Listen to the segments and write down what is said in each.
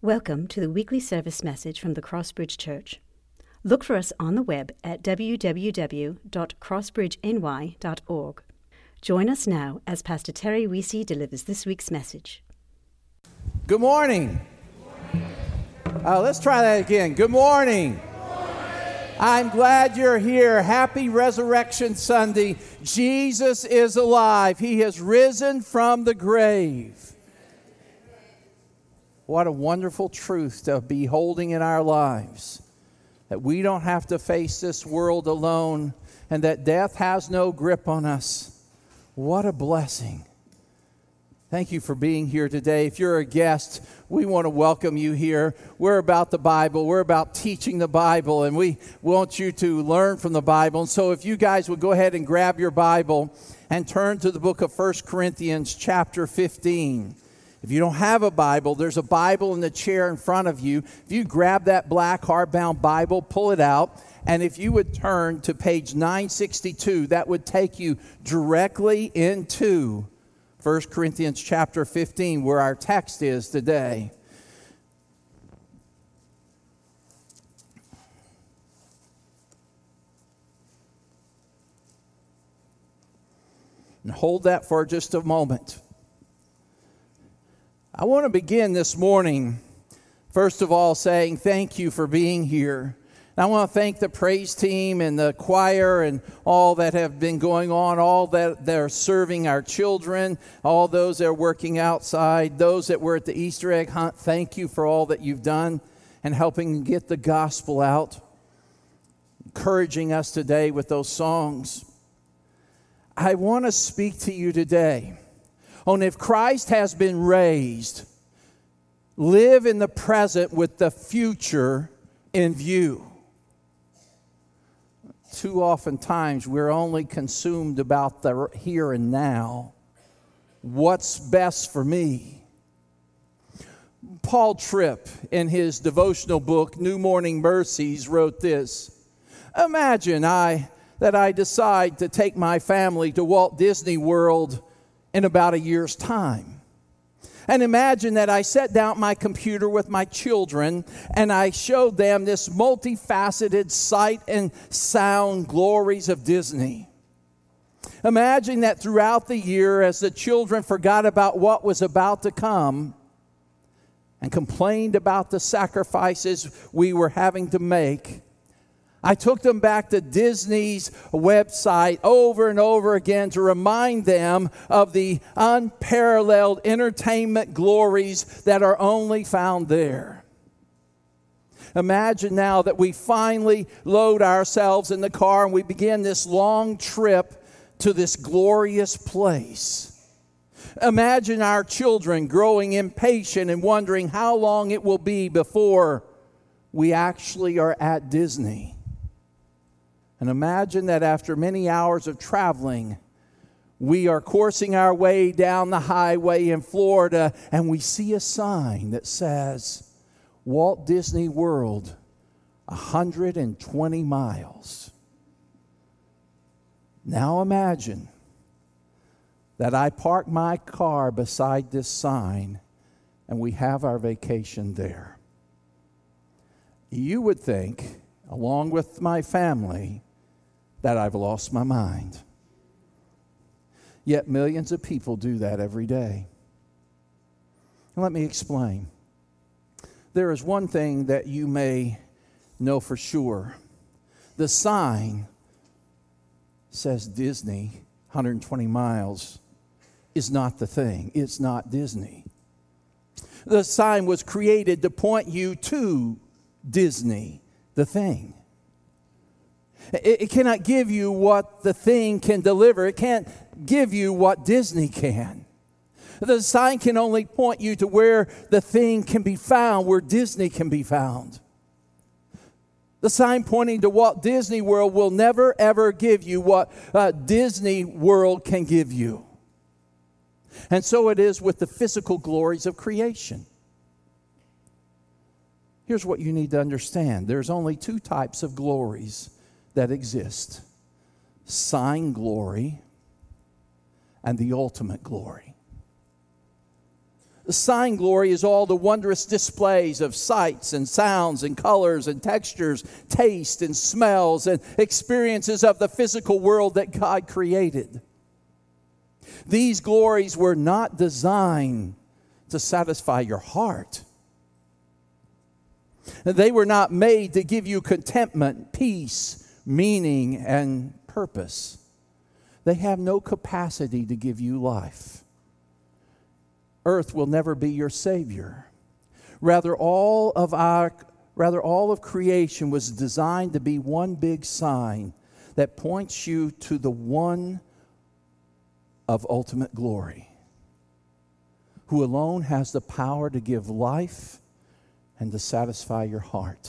Welcome to the weekly service message from the Crossbridge Church. Look for us on the web at www.crossbridgeny.org. Join us now as Pastor Terry Weesey delivers this week's message. Good morning. Let's try that again. Good morning. I'm glad you're here. Happy Resurrection Sunday. Jesus is alive. He has risen from the grave. What a wonderful truth to be holding in our lives. That we don't have to face this world alone and that death has no grip on us. What a blessing. Thank you for being here today. If you're a guest, we want to welcome you here. We're about the Bible. We're about teaching the Bible, and we want you to learn from the Bible. And so if you guys would go ahead and grab your Bible and turn to the book of 1 Corinthians chapter 15. If you don't have a Bible, there's a Bible in the chair in front of you. If you grab that black hardbound Bible, pull it out, and if you would turn to page 962, that would take you directly into 1 Corinthians chapter 15, where our text is today. And hold that for just a moment. I want to begin this morning, first of all, saying thank you for being here. And I want to thank the praise team and the choir and all that have been going on, all that are serving our children, all those that are working outside, those that were at the Easter egg hunt. Thank you for all that you've done and helping get the gospel out, encouraging us today with those songs. I want to speak to you today on if Christ has been raised, live in the present with the future in view. Too often times we're only consumed about the here and now. What's best for me? Paul Tripp, in his devotional book, New Morning Mercies, wrote this. Imagine that I decide to take my family to Walt Disney World in about a year's time. And imagine that I sat down at my computer with my children and I showed them this multifaceted sight and sound glories of Disney. Imagine that throughout the year, as the children forgot about what was about to come and complained about the sacrifices we were having to make, I took them back to Disney's website over and over again to remind them of the unparalleled entertainment glories that are only found there. Imagine now that we finally load ourselves in the car and we begin this long trip to this glorious place. Imagine our children growing impatient and wondering how long it will be before we actually are at Disney. And imagine that after many hours of traveling, we are coursing our way down the highway in Florida, and we see a sign that says, Walt Disney World, 120 miles. Now imagine that I park my car beside this sign, and we have our vacation there. You would think, along with my family, that I've lost my mind. Yet millions of people do that every day. And let me explain. There is one thing that you may know for sure. The sign says Disney, 120 miles, is not the thing. It's not Disney. The sign was created to point you to Disney, the thing. It cannot give you what the thing can deliver. It can't give you what Disney can. The sign can only point you to where the thing can be found, where Disney can be found. The sign pointing to Walt Disney World will never, ever give you what Disney World can give you. And so it is with the physical glories of creation. Here's what you need to understand. There's only two types of glories that exist. Sign glory and the ultimate glory. The sign glory is all the wondrous displays of sights and sounds and colors and textures, taste and smells and experiences of the physical world that God created. These glories were not designed to satisfy your heart. They were not made to give you contentment, peace, meaning, and purpose. They have no capacity to give you life. Earth will never be your Savior. Rather, all of creation was designed to be one big sign that points you to the one of ultimate glory, who alone has the power to give life and to satisfy your heart.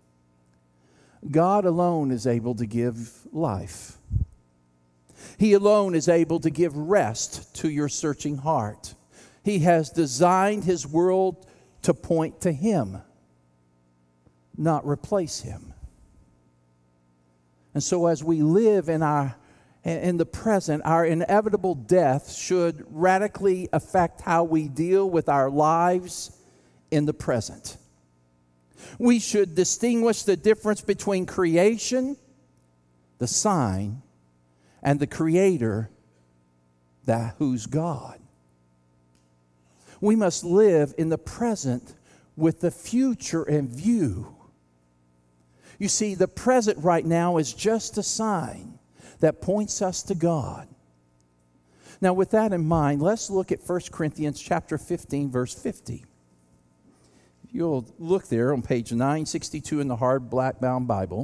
God alone is able to give life. He alone is able to give rest to your searching heart. He has designed His world to point to Him, not replace Him. And so as we live in the present, our inevitable death should radically affect how we deal with our lives in the present. We should distinguish the difference between creation, the sign, and the Creator, who's God. We must live in the present with the future in view. You see, the present right now is just a sign that points us to God. Now, with that in mind, let's look at 1 Corinthians chapter 15, verse 50. If you'll look there on page 962 in the hard black-bound Bible.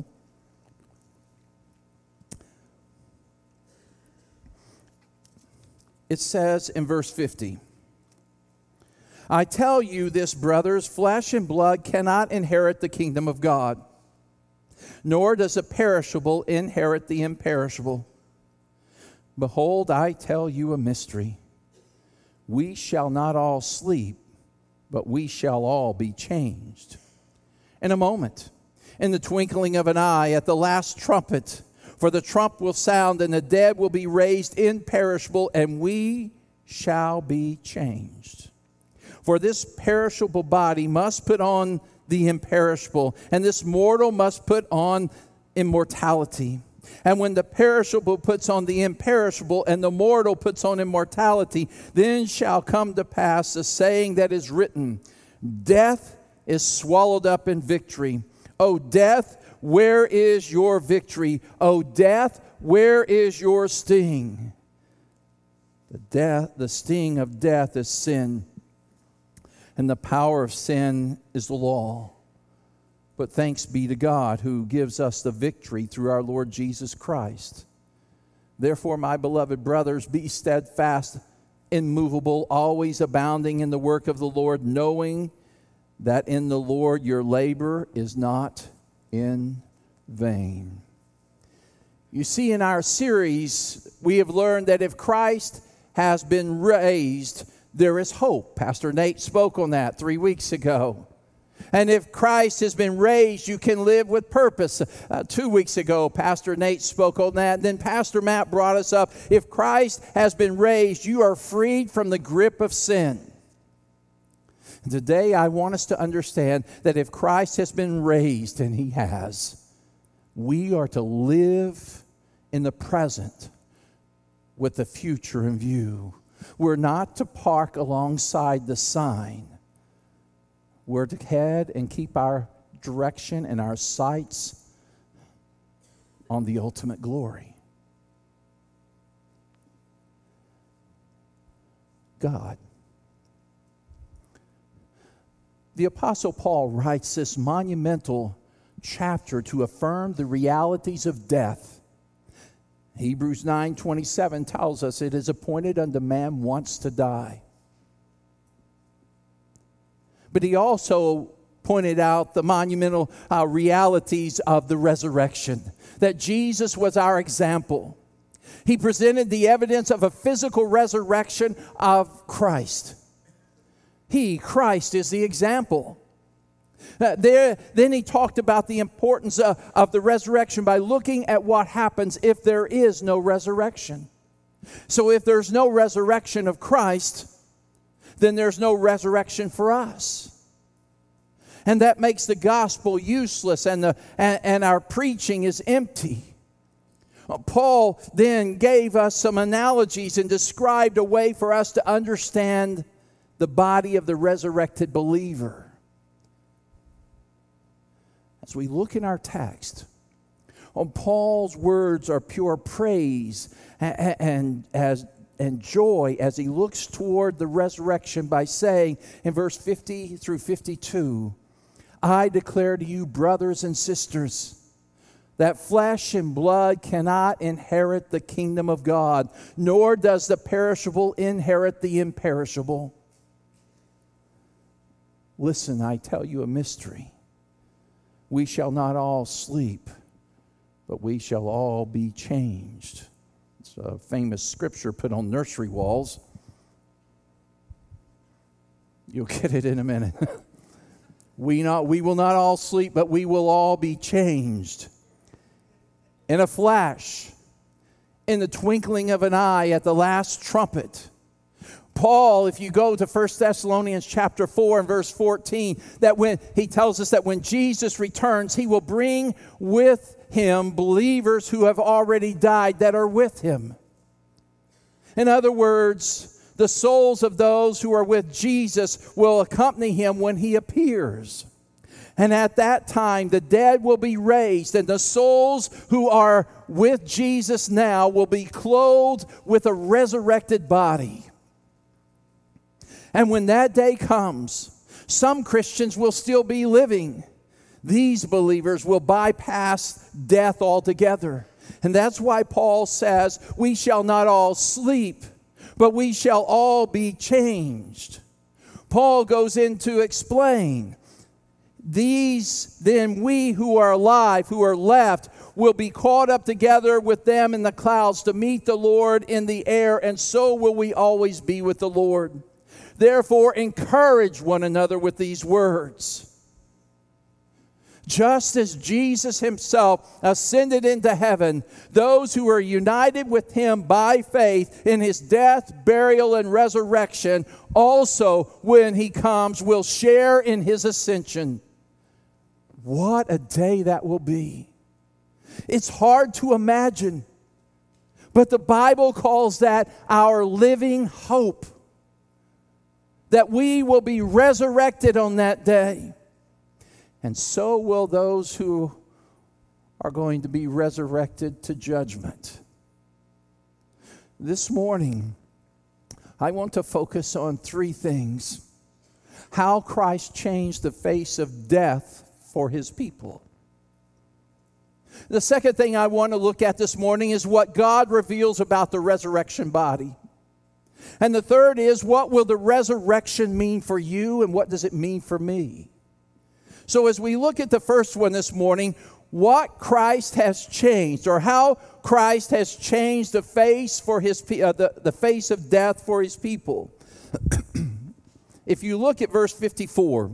It says in verse 50, I tell you this, brothers, flesh and blood cannot inherit the kingdom of God, nor does the perishable inherit the imperishable. Behold, I tell you a mystery. We shall not all sleep, but we shall all be changed. In a moment, in the twinkling of an eye, at the last trumpet, for the trump will sound, and the dead will be raised imperishable, and we shall be changed. For this perishable body must put on the imperishable, and this mortal must put on immortality. And when the perishable puts on the imperishable, and the mortal puts on immortality, then shall come to pass the saying that is written, Death is swallowed up in victory. O death, where is your victory? O death, where is your sting? The sting of death is sin, and the power of sin is the law. But thanks be to God who gives us the victory through our Lord Jesus Christ. Therefore, my beloved brothers, be steadfast, immovable, always abounding in the work of the Lord, knowing that in the Lord your labor is not in vain. You see, in our series, we have learned that if Christ has been raised, there is hope. Pastor Nate spoke on that 3 weeks ago. And if Christ has been raised, you can live with purpose. 2 weeks ago, Pastor Nate spoke on that. Then Pastor Matt brought us up. If Christ has been raised, you are freed from the grip of sin. And today, I want us to understand that if Christ has been raised, and He has, we are to live in the present with the future in view. We're not to park alongside the sign. We're to head and keep our direction and our sights on the ultimate glory. God. The Apostle Paul writes this monumental chapter to affirm the realities of death. Hebrews 9:27 tells us it is appointed unto man once to die. But he also pointed out the monumental realities of the resurrection, that Jesus was our example. He presented the evidence of a physical resurrection of Christ. Christ, is the example. Then he talked about the importance of the resurrection by looking at what happens if there is no resurrection. So if there's no resurrection of Christ, then there's no resurrection for us. And that makes the gospel useless, and our preaching is empty. Paul then gave us some analogies and described a way for us to understand the body of the resurrected believer. As we look in our text, Paul's words are pure praise and joy as he looks toward the resurrection by saying in verse 50 through 52, I declare to you, brothers and sisters, that flesh and blood cannot inherit the kingdom of God, nor does the perishable inherit the imperishable. Listen, I tell you a mystery. We shall not all sleep, but we shall all be changed. It's a famous scripture put on nursery walls. You'll get it in a minute. We will not all sleep, but we will all be changed. In a flash, in the twinkling of an eye, at the last trumpet. Paul, if you go to 1 Thessalonians chapter 4 and verse 14, that when he tells us that when Jesus returns, he will bring with him believers who have already died that are with him. In other words, the souls of those who are with Jesus will accompany him when he appears. And at that time, the dead will be raised, and the souls who are with Jesus now will be clothed with a resurrected body. And when that day comes, some Christians will still be living. These believers will bypass death altogether. And that's why Paul says, we shall not all sleep, but we shall all be changed. Paul goes in to explain, these, then we who are alive, who are left, will be caught up together with them in the clouds to meet the Lord in the air, and so will we always be with the Lord. Therefore, encourage one another with these words. Just as Jesus himself ascended into heaven, those who are united with him by faith in his death, burial, and resurrection, also when he comes will share in his ascension. What a day that will be. It's hard to imagine, but the Bible calls that our living hope, that we will be resurrected on that day. And so will those who are going to be resurrected to judgment. This morning, I want to focus on three things. How Christ changed the face of death for his people. The second thing I want to look at this morning is what God reveals about the resurrection body. And the third is, what will the resurrection mean for you, and what does it mean for me? So as we look at the first one this morning, what Christ has changed, or how Christ has changed the face for his the face of death for his people. If you look at verse 54,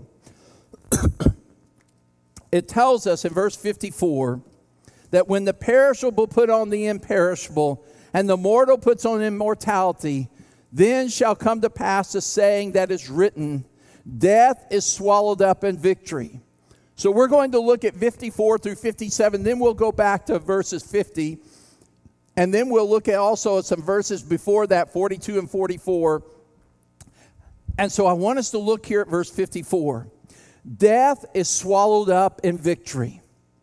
it tells us in verse 54 that when the perishable put on the imperishable, and the mortal puts on immortality, then shall come to pass the saying that is written, death is swallowed up in victory. So we're going to look at 54 through 57, then we'll go back to verses 50, and then we'll look at also some verses before that, 42 and 44. And so I want us to look here at verse 54. Death is swallowed up in victory.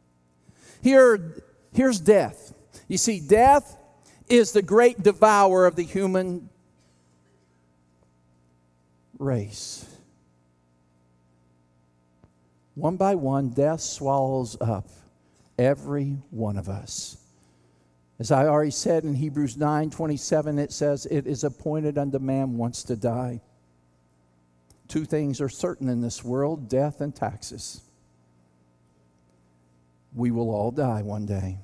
Here's death. You see, death is the great devourer of the human race. One by one, death swallows up every one of us. As I already said in Hebrews 9:27, it says, it is appointed unto man once to die. Two things are certain in this world, death and taxes. We will all die one day.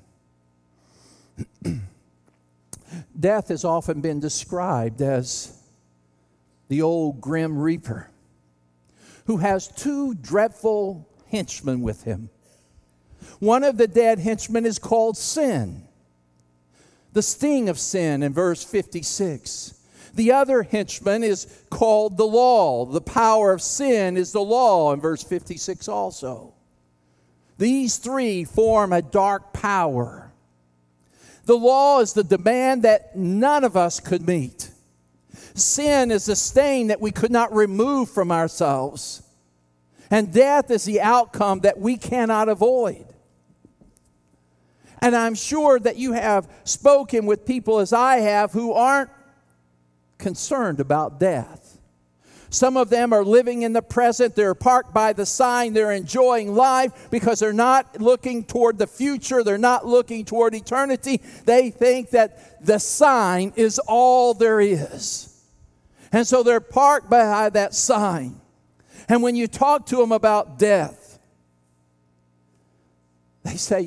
Death has often been described as the old grim reaper who has two dreadful henchmen with him. One of the dead henchmen is called sin. The sting of sin in verse 56. The other henchman is called the law. The power of sin is the law in verse 56 also. These three form a dark power. The law is the demand that none of us could meet. Sin is the stain that we could not remove from ourselves. And death is the outcome that we cannot avoid. And I'm sure that you have spoken with people, as I have, who aren't concerned about death. Some of them are living in the present. They're parked by the sign. They're enjoying life because they're not looking toward the future. They're not looking toward eternity. They think that the sign is all there is. And so they're parked by that sign. And when you talk to them about death, they say,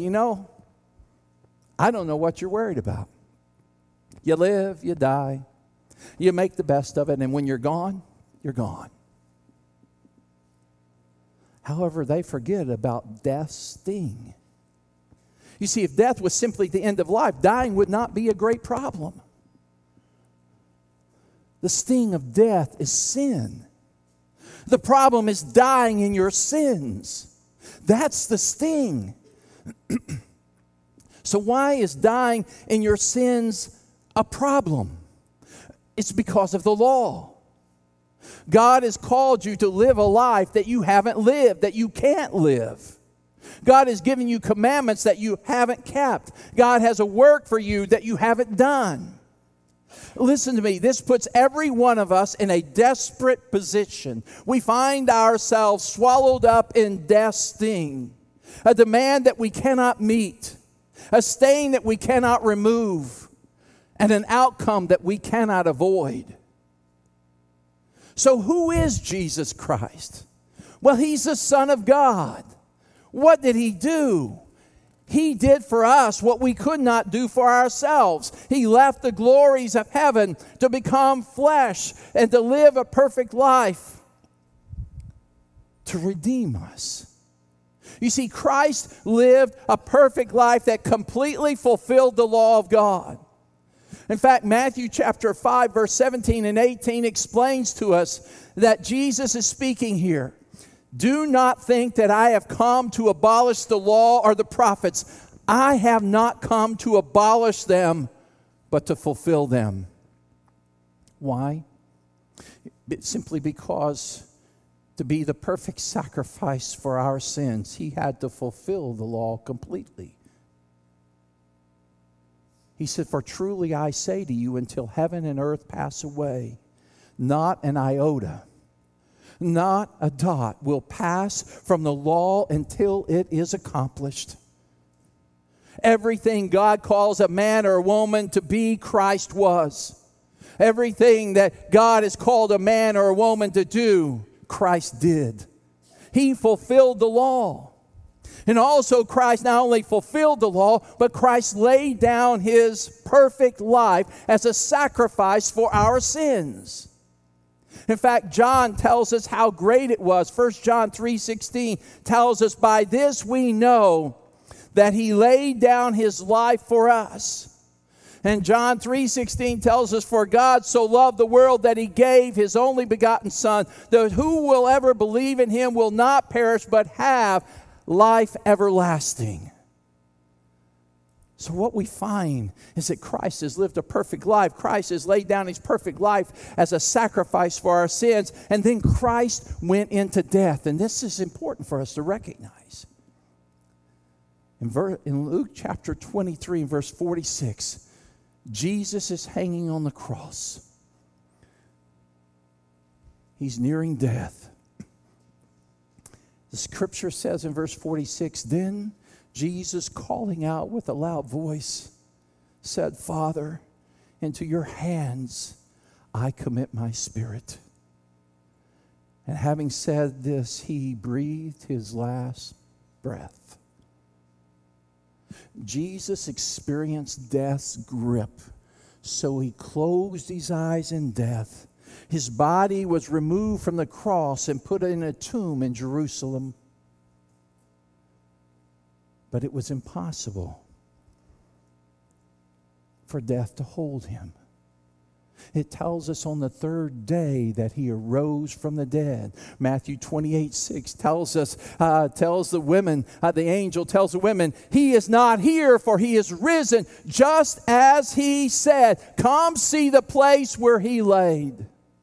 I don't know what you're worried about. You live, you die, you make the best of it, and when you're gone, you're gone. However, they forget about death's sting. You see, if death was simply the end of life, dying would not be a great problem. The sting of death is sin. The problem is dying in your sins. That's the sting. So why is dying in your sins a problem? It's because of the law. God has called you to live a life that you haven't lived, that you can't live. God has given you commandments that you haven't kept. God has a work for you that you haven't done. Listen to me, this puts every one of us in a desperate position. We find ourselves swallowed up in death's sting, a demand that we cannot meet, a stain that we cannot remove, and an outcome that we cannot avoid. So who is Jesus Christ? Well, He's the Son of God. What did He do? He did for us what we could not do for ourselves. He left the glories of heaven to become flesh and to live a perfect life to redeem us. You see, Christ lived a perfect life that completely fulfilled the law of God. In fact, Matthew chapter 5, verse 17 and 18 explains to us that Jesus is speaking here. Do not think that I have come to abolish the law or the prophets. I have not come to abolish them, but to fulfill them. Why? It's simply because to be the perfect sacrifice for our sins, He had to fulfill the law completely. He said, for truly I say to you, until heaven and earth pass away, not an iota, not a dot will pass from the law until it is accomplished. Everything God calls a man or a woman to be, Christ was. Everything that God has called a man or a woman to do, Christ did. He fulfilled the law. And also Christ not only fulfilled the law, but Christ laid down His perfect life as a sacrifice for our sins. In fact, John tells us how great it was. 1 John 3:16 tells us, by this we know that He laid down His life for us. And John 3:16 tells us, for God so loved the world that He gave His only begotten Son, that who will ever believe in Him will not perish but have life everlasting. So what we find is that Christ has lived a perfect life. Christ has laid down His perfect life as a sacrifice for our sins. And then Christ went into death. And this is important for us to recognize. In Luke chapter 23 and verse 46, Jesus is hanging on the cross. He's nearing death. The scripture says in verse 46, then Jesus, calling out with a loud voice, said, Father, into your hands I commit my spirit. And having said this, He breathed His last breath. Jesus experienced death's grip, so He closed His eyes in death. His body was removed from the cross and put in a tomb in Jerusalem. But it was impossible for death to hold Him. It tells us on the third day that he arose from the dead. Matthew 28:6 tells us, tells the women, the angel tells the women, he is not here, for he is risen, just as he said. Come see the place where he laid.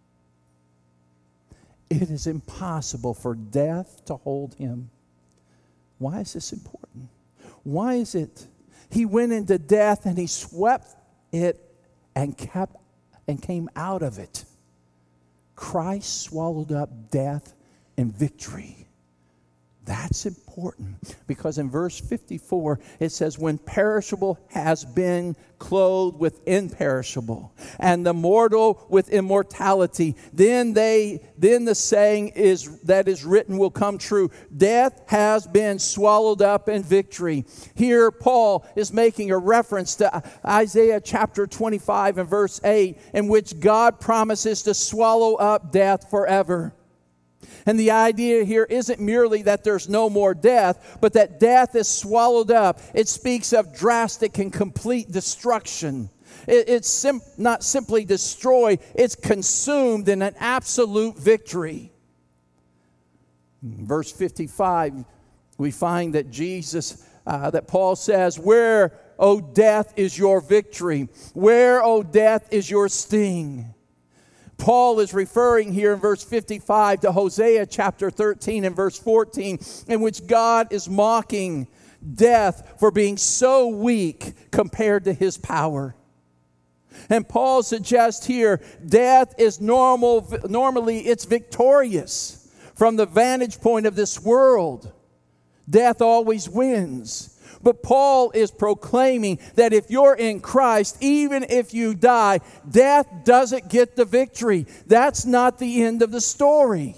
It is impossible for death to hold him. Why is this important? Why is it? He went into death and he swept it and came out of it. Christ swallowed up death in victory. That's important because in verse 54 it says, when perishable has been clothed with imperishable, and the mortal with immortality, then the saying that is written will come true. Death has been swallowed up in victory. Here Paul is making a reference to Isaiah chapter 25 and verse 8, in which God promises to swallow up death forever. And the idea here isn't merely that there's no more death, but that death is swallowed up. It speaks of drastic and complete destruction. It's not simply destroyed, it's consumed in an absolute victory. In verse 55, we find that that Paul says, where, O death, is your victory? Where, O death, is your sting? Paul is referring here in verse 55 to Hosea chapter 13 and verse 14, in which God is mocking death for being so weak compared to his power. And Paul suggests here death is normally it's victorious from the vantage point of this world. Death always wins. But Paul is proclaiming that if you're in Christ, even if you die, death doesn't get the victory. That's not the end of the story.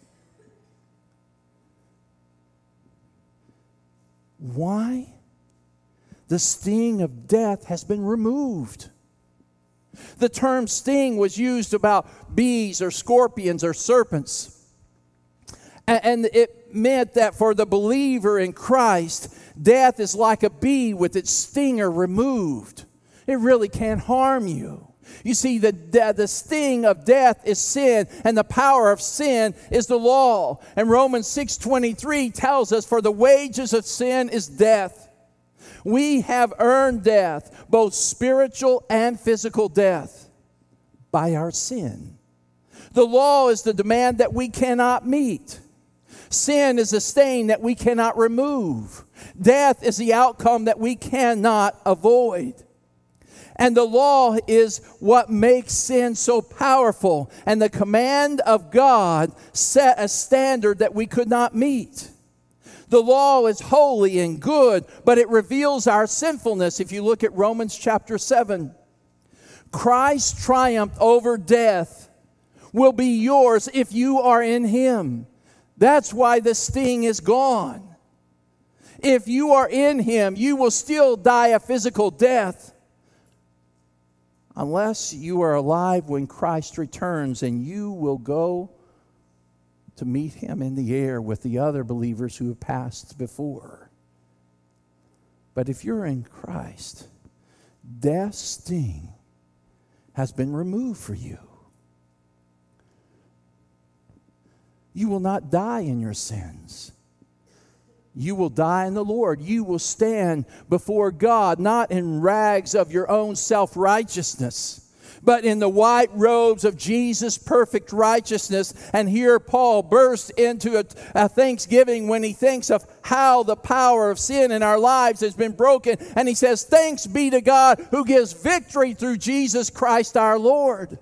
Why? The sting of death has been removed. The term sting was used about bees or scorpions or serpents. And it meant that for the believer in Christ, death is like a bee with its stinger removed. It really can't harm you. You see, the sting of death is sin, and the power of sin is the law. And Romans 6:23 tells us, for the wages of sin is death. We have earned death, both spiritual and physical death, by our sin. The law is the demand that we cannot meet. Sin is a stain that we cannot remove. Death is the outcome that we cannot avoid. And the law is what makes sin so powerful. And the command of God set a standard that we could not meet. The law is holy and good, but it reveals our sinfulness. If you look at Romans chapter 7, Christ's triumph over death will be yours if you are in Him. That's why the sting is gone. If you are in Him, you will still die a physical death, unless you are alive when Christ returns, and you will go to meet Him in the air with the other believers who have passed before. But if you're in Christ, death's sting has been removed for you. You will not die in your sins. You will die in the Lord. You will stand before God, not in rags of your own self-righteousness, but in the white robes of Jesus' perfect righteousness. And here Paul bursts into a thanksgiving when he thinks of how the power of sin in our lives has been broken. And he says, thanks be to God who gives victory through Jesus Christ our Lord.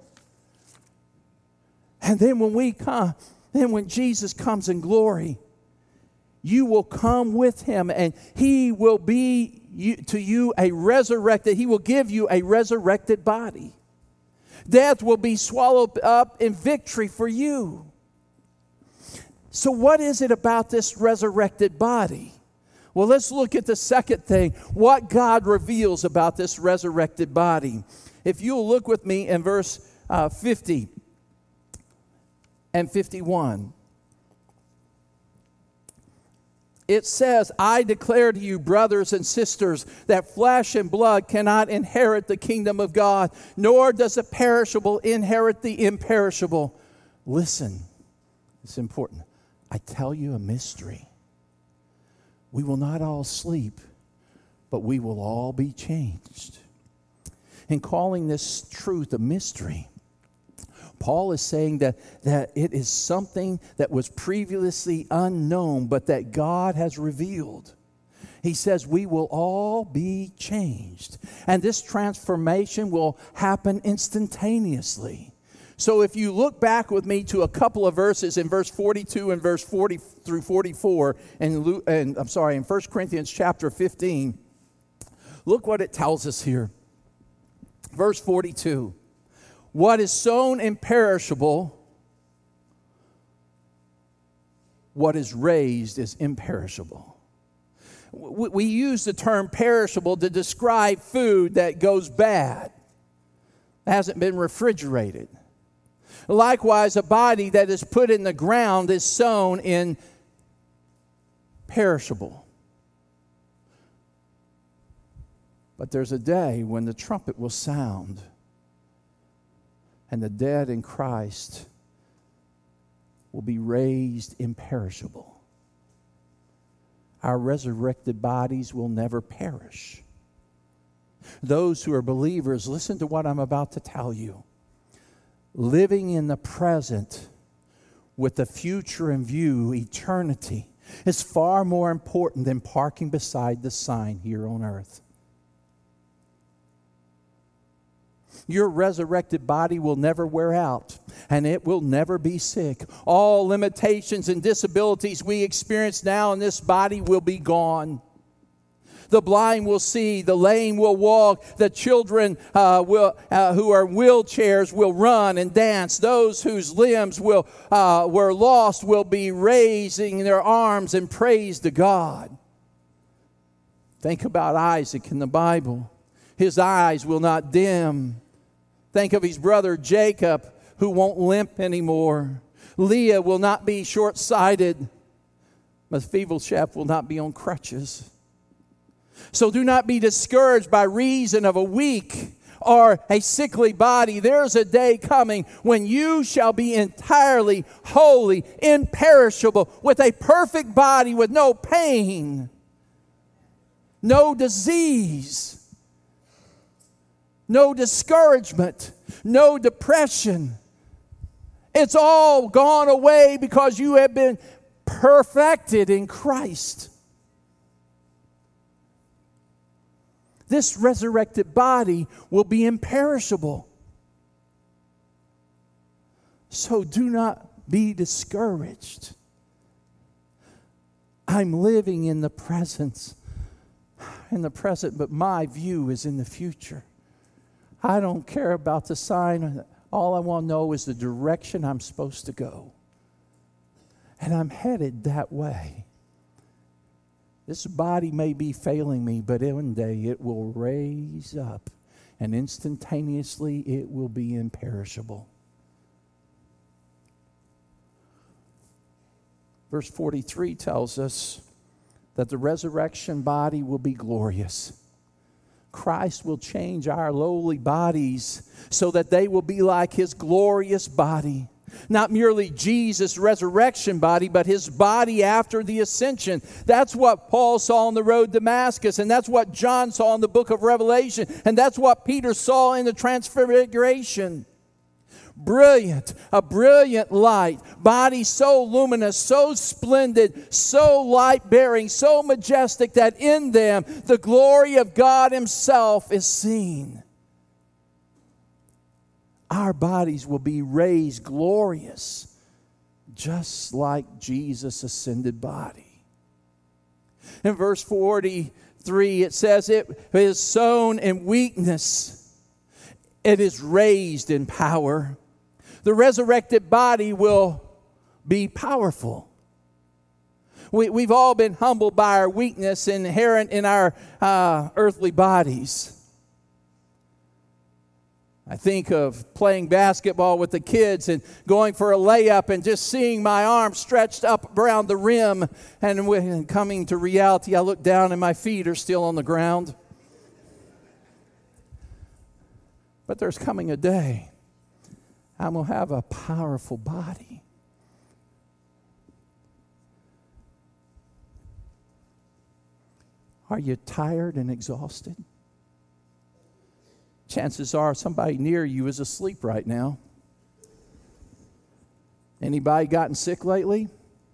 And then when Jesus comes in glory, you will come with Him, and He will be to you a resurrected, He will give you a resurrected body. Death will be swallowed up in victory for you. So what is it about this resurrected body? Well, let's look at the second thing, what God reveals about this resurrected body. If you'll look with me in verse 50 and 51. It says, I declare to you, brothers and sisters, that flesh and blood cannot inherit the kingdom of God, nor does the perishable inherit the imperishable. Listen, it's important. I tell you a mystery. We will not all sleep, but we will all be changed. In calling this truth a mystery, Paul is saying that it is something that was previously unknown, but that God has revealed. He says we will all be changed. And this transformation will happen instantaneously. So if you look back with me to a couple of verses in verse 42 and verse 40 through 44 in 1 Corinthians chapter 15, look what it tells us here. Verse 42. What is sown imperishable, what is raised is imperishable. We use the term perishable to describe food that goes bad, hasn't been refrigerated. Likewise, a body that is put in the ground is sown in perishable. But there's a day when the trumpet will sound, and the dead in Christ will be raised imperishable. Our resurrected bodies will never perish. Those who are believers, listen to what I'm about to tell you. Living in the present with the future in view, eternity, is far more important than parking beside the sign here on earth. Your resurrected body will never wear out, and it will never be sick. All limitations and disabilities we experience now in this body will be gone. The blind will see, the lame will walk, the children who are in wheelchairs will run and dance. Those whose limbs were lost will be raising their arms and praise to God. Think about Isaac in the Bible. His eyes will not dim. Think of his brother Jacob, who won't limp anymore. Leah will not be short-sighted. Mephibosheth will not be on crutches. So do not be discouraged by reason of a weak or a sickly body. There's a day coming when you shall be entirely holy, imperishable, with a perfect body, with no pain, no disease, no discouragement, no depression. It's all gone away because you have been perfected in Christ. This resurrected body will be imperishable. So do not be discouraged. I'm living in the present, but my view is in the future. I don't care about the sign. All I want to know is the direction I'm supposed to go. And I'm headed that way. This body may be failing me, but one day it will raise up, and instantaneously it will be imperishable. Verse 43 tells us that the resurrection body will be glorious. Christ will change our lowly bodies so that they will be like His glorious body. Not merely Jesus' resurrection body, but His body after the ascension. That's what Paul saw on the road to Damascus, and that's what John saw in the book of Revelation, and that's what Peter saw in the Transfiguration. Brilliant, a brilliant light, body so luminous, so splendid, so light-bearing, so majestic that in them the glory of God Himself is seen. Our bodies will be raised glorious, just like Jesus' ascended body. In verse 43, it says, it is sown in weakness, it is raised in power. The resurrected body will be powerful. We've all been humbled by our weakness inherent in our earthly bodies. I think of playing basketball with the kids and going for a layup and just seeing my arm stretched up around the rim. And when coming to reality, I look down and my feet are still on the ground. But there's coming a day I'm going to have a powerful body. Are you tired and exhausted? Chances are somebody near you is asleep right now. Anybody gotten sick lately?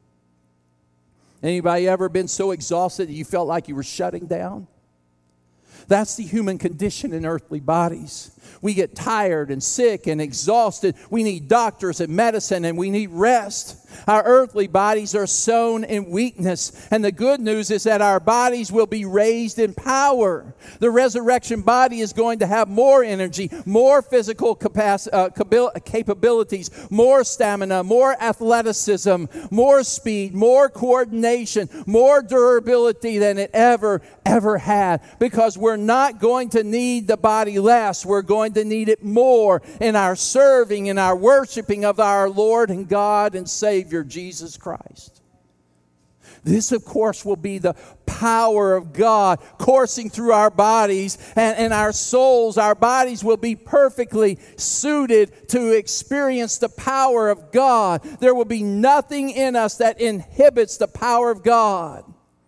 Anybody ever been so exhausted that you felt like you were shutting down? That's the human condition in earthly bodies. We get tired and sick and exhausted. We need doctors and medicine, and we need rest. Our earthly bodies are sown in weakness. And the good news is that our bodies will be raised in power. The resurrection body is going to have more energy, more physical capabilities, more stamina, more athleticism, more speed, more coordination, more durability than it ever had. Because we're not going to need the body less. We're going to need it more in our serving, in our worshiping of our Lord and God and Savior, Jesus Christ. This, of course, will be the power of God coursing through our bodies and our souls. Our bodies will be perfectly suited to experience the power of God. There will be nothing in us that inhibits the power of God.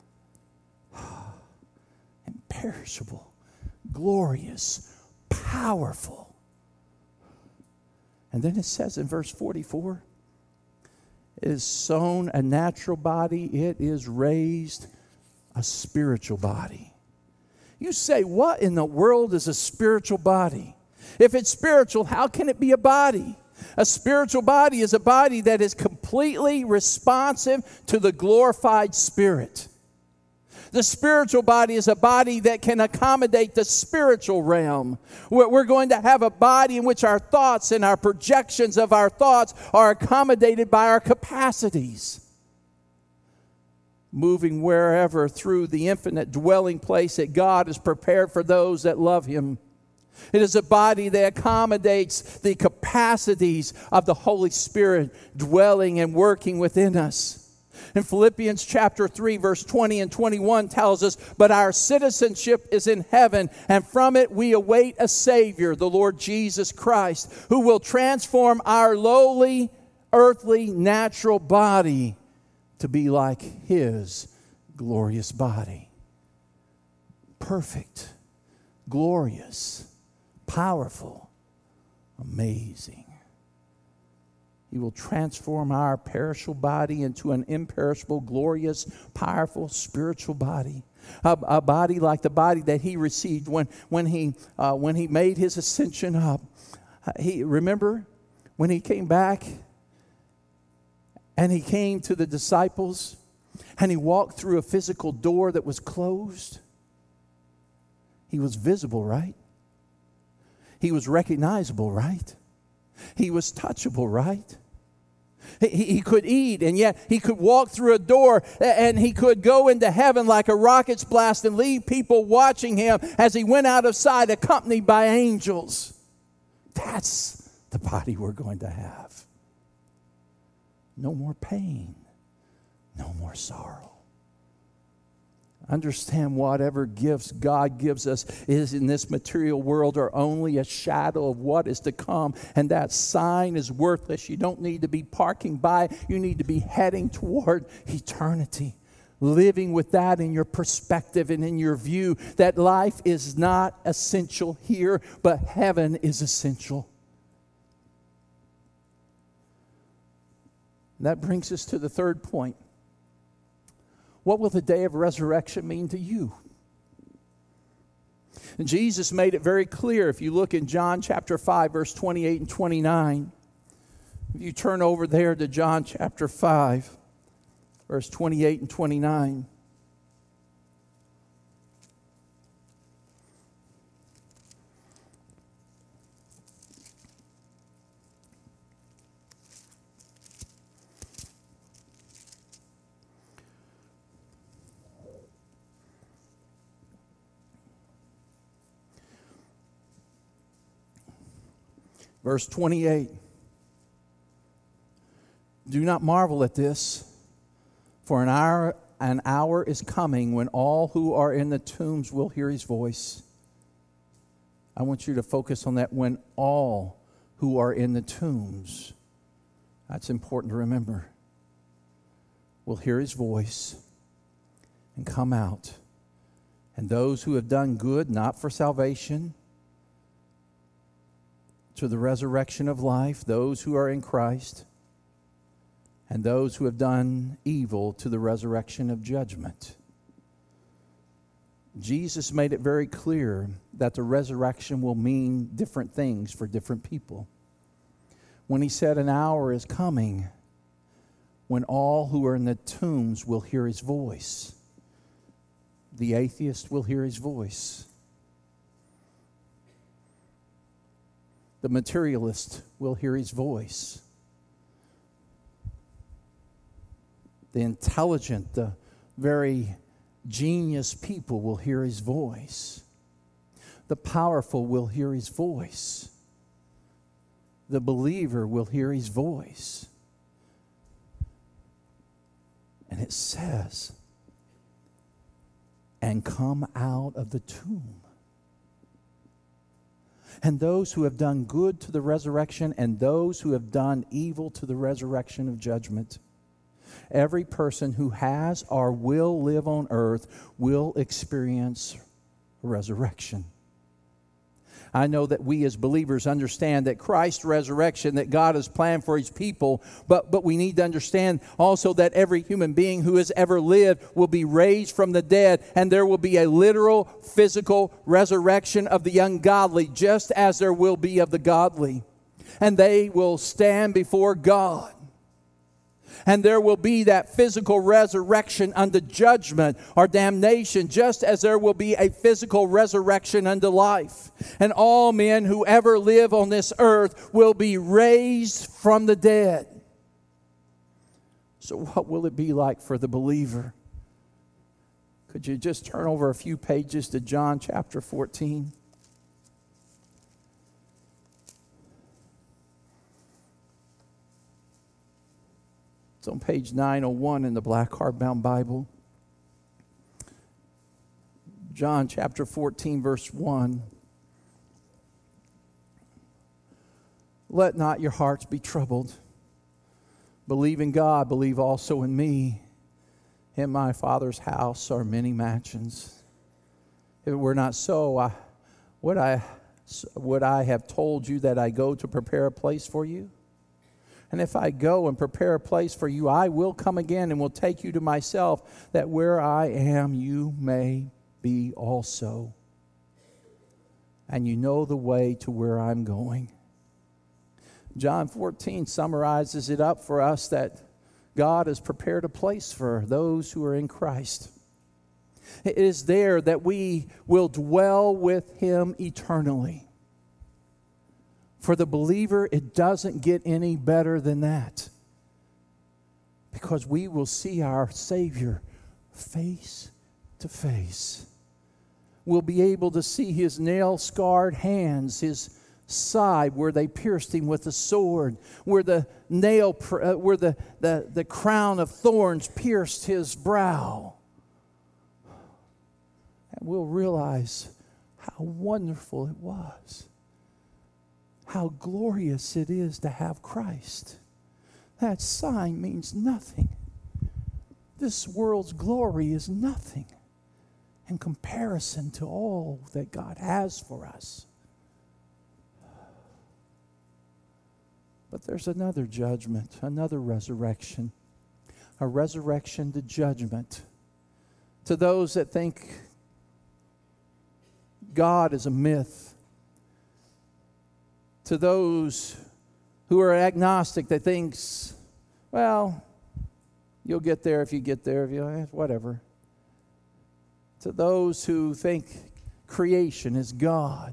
Imperishable, glorious, powerful. And then it says in verse 44, it is sown a natural body, it is raised a spiritual body. You say, what in the world is a spiritual body? If it's spiritual, how can it be a body? A spiritual body is a body that is completely responsive to the glorified Spirit. The spiritual body is a body that can accommodate the spiritual realm. We're going to have a body in which our thoughts and our projections of our thoughts are accommodated by our capacities. Moving wherever through the infinite dwelling place that God has prepared for those that love Him. It is a body that accommodates the capacities of the Holy Spirit dwelling and working within us. In Philippians chapter 3, verse 20 and 21 tells us, but our citizenship is in heaven, and from it we await a Savior, the Lord Jesus Christ, who will transform our lowly, earthly, natural body to be like His glorious body. Perfect, glorious, powerful, amazing. He will transform our perishable body into an imperishable, glorious, powerful, spiritual body. A body like the body that He received when He made His ascension up. Remember when He came back and He came to the disciples and He walked through a physical door that was closed? He was visible, right? He was recognizable, right? He was touchable, right? He could eat, and yet He could walk through a door, and He could go into heaven like a rocket's blast and leave people watching Him as He went out of sight, accompanied by angels. That's the body we're going to have. No more pain, no more sorrow. Understand whatever gifts God gives us is in this material world are only a shadow of what is to come. And that sign is worthless. You don't need to be parking by. You need to be heading toward eternity. Living with that in your perspective and in your view that life is not essential here, but heaven is essential. And that brings us to the third point. What will the day of resurrection mean to you? And Jesus made it very clear. If you look in John chapter 5, verse 28 and 29, if you turn over there to John chapter 5, verse 28 and 29. Verse 28. Do not marvel at this, for an hour is coming when all who are in the tombs will hear his voice. I want you to focus on that, when all who are in the tombs. That's important to remember. Will hear his voice and come out. And those who have done good, not for salvation, to the resurrection of life, those who are in Christ, and those who have done evil to the resurrection of judgment. Jesus made it very clear that the resurrection will mean different things for different people. When he said an hour is coming when all who are in the tombs will hear his voice. The atheist will hear his voice. The materialist will hear his voice. The intelligent, the very genius people will hear his voice. The powerful will hear his voice. The believer will hear his voice. And it says, and come out of the tomb. And those who have done good to the resurrection, and those who have done evil to the resurrection of judgment. Every person who has or will live on earth will experience resurrection. I know that we as believers understand that Christ's resurrection, that God has planned for his people, but we need to understand also that every human being who has ever lived will be raised from the dead, and there will be a literal, physical resurrection of the ungodly, just as there will be of the godly. And they will stand before God. And there will be that physical resurrection unto judgment or damnation, just as there will be a physical resurrection unto life. And all men who ever live on this earth will be raised from the dead. So what will it be like for the believer? Could you just turn over a few pages to John chapter 14? It's on page 901 in the black hardbound Bible. John chapter 14, verse 1. Let not your hearts be troubled. Believe in God, believe also in me. In my Father's house are many mansions. If it were not so, would I have told you that I go to prepare a place for you? And if I go and prepare a place for you, I will come again and will take you to myself, that where I am, you may be also. And you know the way to where I'm going. John 14 summarizes it up for us that God has prepared a place for those who are in Christ. It is there that we will dwell with him eternally. For the believer, it doesn't get any better than that. Because we will see our Savior face to face. We'll be able to see his nail-scarred hands, his side where they pierced him with a sword, where the crown of thorns pierced his brow. And we'll realize how wonderful it was. How glorious it is to have Christ. That sign means nothing. This world's glory is nothing in comparison to all that God has for us. But there's another judgment, another resurrection. A resurrection to judgment. To those that think God is a myth. To those who are agnostic, that thinks, well, you'll get there if you get there, if you whatever. To those who think creation is God,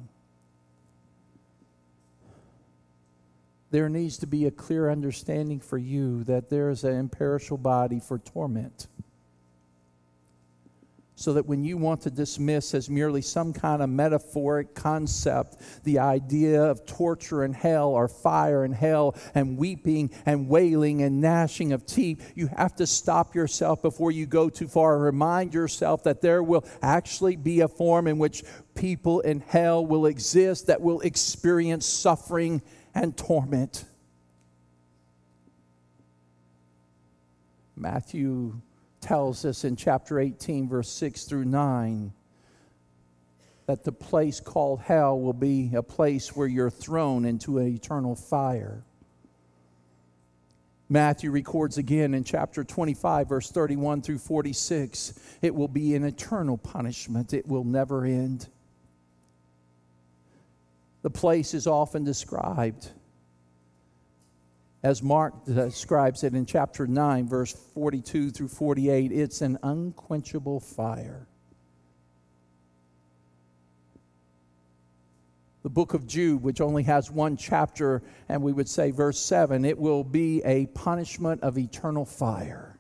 there needs to be a clear understanding for you that there is an imperishable body for torment. So that when you want to dismiss as merely some kind of metaphoric concept the idea of torture and hell or fire and hell and weeping and wailing and gnashing of teeth, you have to stop yourself before you go too far. Remind yourself that there will actually be a form in which people in hell will exist that will experience suffering and torment. Matthew tells us in chapter 18, verse 6 through 9, that the place called hell will be a place where you're thrown into an eternal fire. Matthew records again in chapter 25, verse 31 through 46, it will be an eternal punishment. It will never end. The place is often described, as Mark describes it in chapter 9, verse 42 through 48, it's an unquenchable fire. The book of Jude, which only has one chapter, and we would say verse 7, it will be a punishment of eternal fire.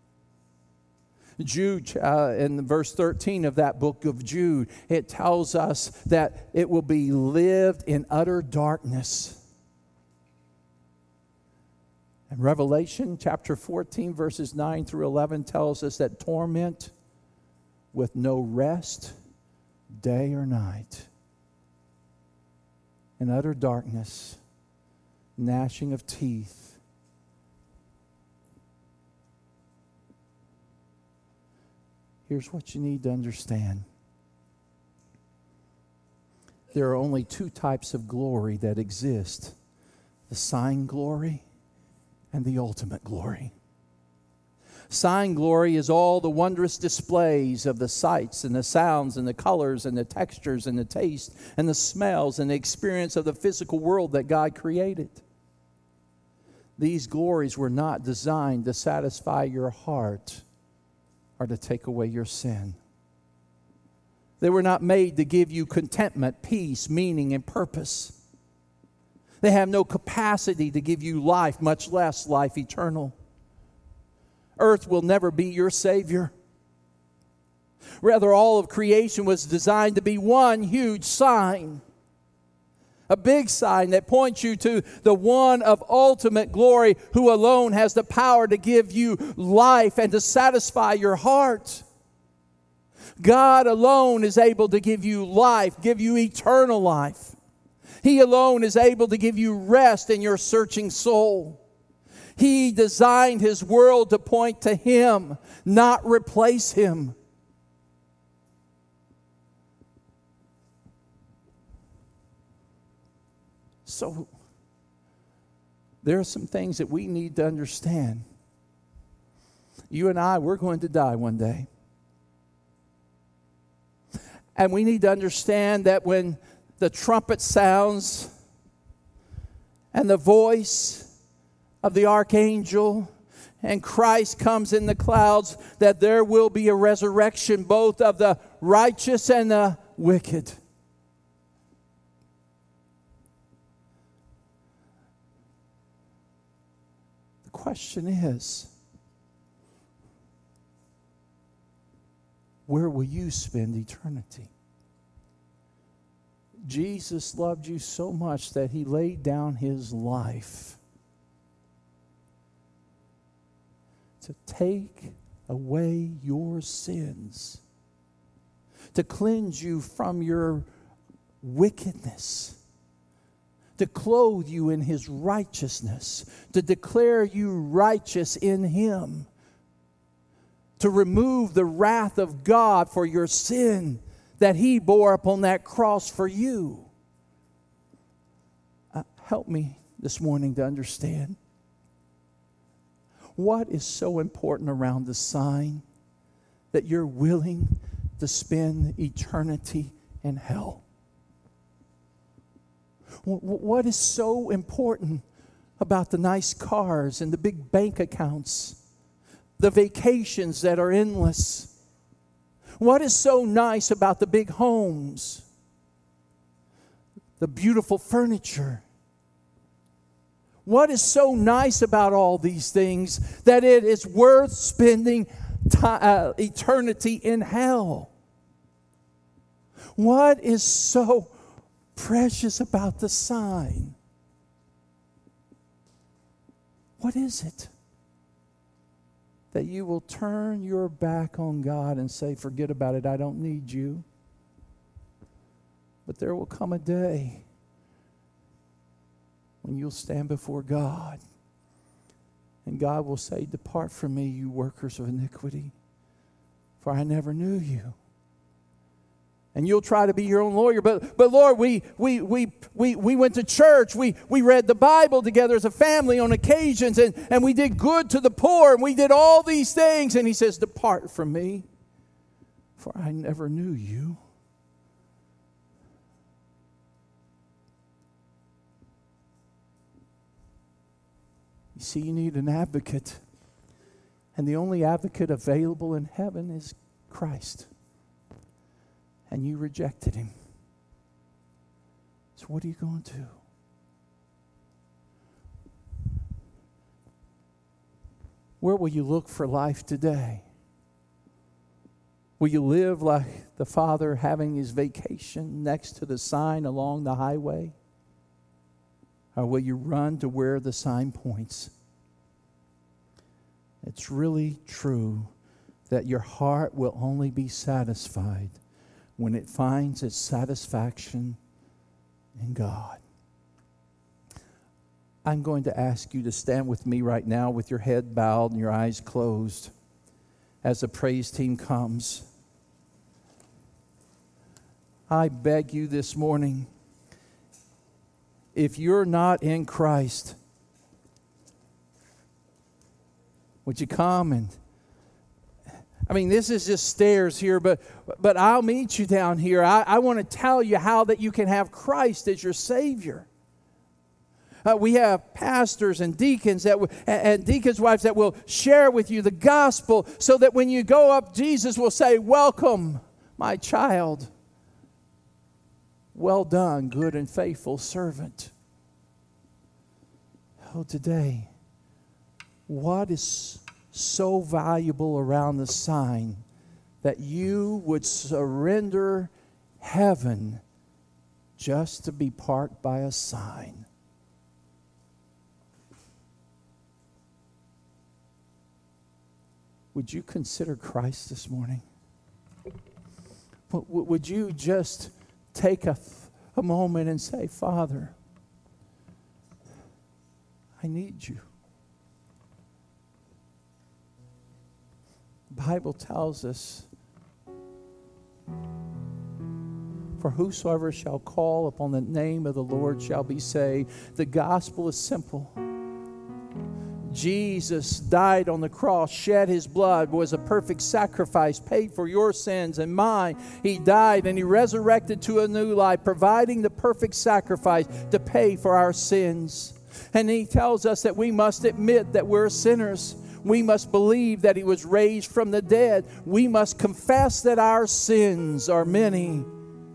Jude, in verse 13 of that book of Jude, it tells us that it will be lived in utter darkness. And Revelation chapter 14, verses 9 through 11 tells us that torment with no rest, day or night. In utter darkness, gnashing of teeth. Here's what you need to understand. There are only two types of glory that exist: the sign glory and the ultimate glory. Sign glory is all the wondrous displays of the sights and the sounds and the colors and the textures and the taste and the smells and the experience of the physical world that God created. These glories were not designed to satisfy your heart or to take away your sin. They were not made to give you contentment, peace, meaning, and purpose. They have no capacity to give you life, much less life eternal. Earth will never be your Savior. Rather, all of creation was designed to be one huge sign. A big sign that points you to the one of ultimate glory, who alone has the power to give you life and to satisfy your heart. God alone is able to give you life, give you eternal life. He alone is able to give you rest in your searching soul. He designed His world to point to Him, not replace Him. So, there are some things that we need to understand. You and I, we're going to die one day. And we need to understand that when the trumpet sounds and the voice of the archangel and Christ comes in the clouds, that there will be a resurrection both of the righteous and the wicked. The question is, where will you spend eternity? Jesus loved you so much that He laid down His life to take away your sins, to cleanse you from your wickedness, to clothe you in His righteousness, to declare you righteous in Him, to remove the wrath of God for your sin that He bore upon that cross for you. Help me this morning to understand. What is so important around the sign that you're willing to spend eternity in hell? What is so important about the nice cars and the big bank accounts, the vacations that are endless? What is so nice about the big homes, the beautiful furniture? What is so nice about all these things that it is worth spending eternity in hell. What is so precious about the sign? What is it? That you will turn your back on God and say, forget about it, I don't need you. But there will come a day when you'll stand before God and God will say, depart from me, you workers of iniquity, for I never knew you. And you'll try to be your own lawyer. But Lord, we went to church. We read the Bible together as a family on occasions. And we did good to the poor. And we did all these things. And He says, depart from me, for I never knew you. You see, you need an advocate. And the only advocate available in heaven is Christ. And you rejected Him. So what are you going to do? Where will you look for life today? Will you live like the father having his vacation next to the sign along the highway? Or will you run to where the sign points? It's really true that your heart will only be satisfied when it finds its satisfaction in God. I'm going to ask you to stand with me right now with your head bowed and your eyes closed as the praise team comes. I beg you this morning, if you're not in Christ, would you come and this is just stairs here, but I'll meet you down here. I want to tell you how that you can have Christ as your Savior. We have pastors and deacons and deacons' wives that will share with you the gospel so that when you go up, Jesus will say, welcome, my child. Well done, good and faithful servant. Oh, today, what is so valuable around the sign that you would surrender heaven just to be parked by a sign? Would you consider Christ this morning? Would you just take a moment and say, Father, I need you. The Bible tells us, for whosoever shall call upon the name of the Lord shall be saved. The gospel is simple. Jesus died on the cross, shed His blood, was a perfect sacrifice, paid for your sins and mine. He died and He resurrected to a new life, providing the perfect sacrifice to pay for our sins. And He tells us that we must admit that we're sinners. We must believe that He was raised from the dead. We must confess that our sins are many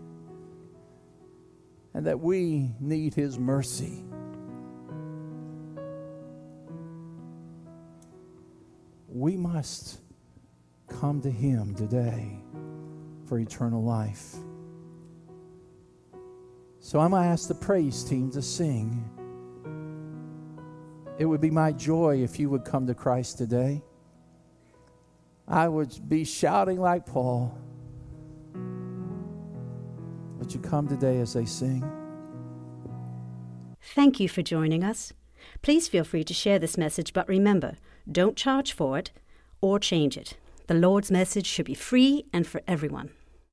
and that we need His mercy. We must come to Him today for eternal life. So I'm going to ask the praise team to sing. It would be my joy if you would come to Christ today. I would be shouting like Paul. Would you come today as they sing? Thank you for joining us. Please feel free to share this message, but remember, don't charge for it or change it. The Lord's message should be free and for everyone.